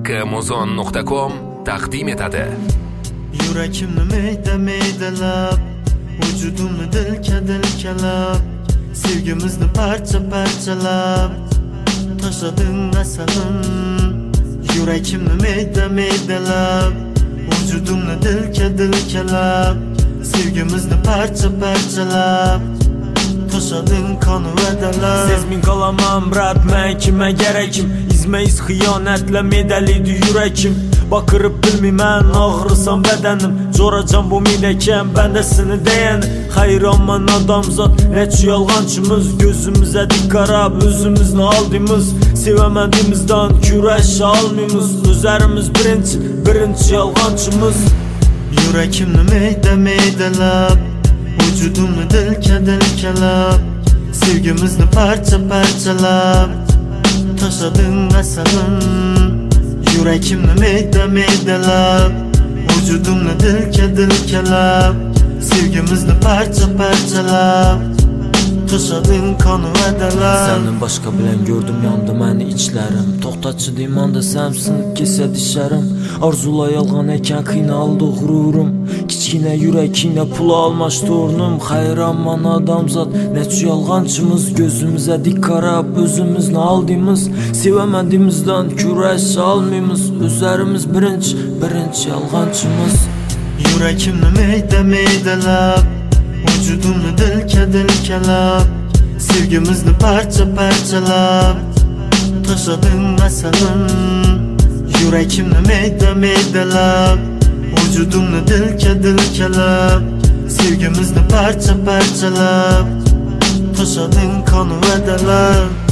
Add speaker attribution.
Speaker 1: kmozon.com taqdim etadi.
Speaker 2: Yurakimni mayda-maydalab, vujudimni dilka-dilkalab, sevgimizni parcha-parchalab tashlading asalim. Yurakimni mayda-maydalab, vujudimni dilka-dilkalab, sevgimizni parcha-parchalab tashlading qon va dalab.
Speaker 3: Sezmin qolaman brat, men kimə gərəkim? İzməyiz xiyonətlə medaliydi yürəkim. Bakırıb bilməyəm, ağrısan bədənim. Coracan bu midəkəm, bəndəsini deyəni. Xeyranman adamzat, nəçi yalğançımız. Gözümüzə dik qarab, özümüzlə aldığımız. Sevəmədiyimizdən kürəş almıyımız. Özərimiz birinci yalğançımız.
Speaker 2: Yurakimni mayda-maydalab, vujudimni dilka-dilkalab, sevgimizni parcha-parchalab tashlading asalim. Yurakimni mayda-maydalab, vujudimni dilka-dilkalab, sevgimizni parcha-parchalab tashlading qon va dalab.
Speaker 3: Səndən başqa bilən gördüm, yandı məni içlərim. Toxtaçı dimanda səmsin, kesə dişlərim. Arzula yalğan ekən qıynaldığururum. Kiçkinə yürəkinə pula almaşdı ornum. Xeyranman adamzat, nəçi yalğançımız. Gözümüzə dik qarab, özümüzlə aldığımız. Sevəmədiyimizdən kürəş almıyımız. Özərimiz birinci yalğançımız.
Speaker 2: Yurakimni mayda-maydalab, vujudimni dilka-dilkalab, sevgimizni parcha-parchalab tashlading asalim. Yurakimni mayda-maydalab, vujudimni dilka-dilkalab, sevgimizni parcha-parchalab tashlading qon va dalab.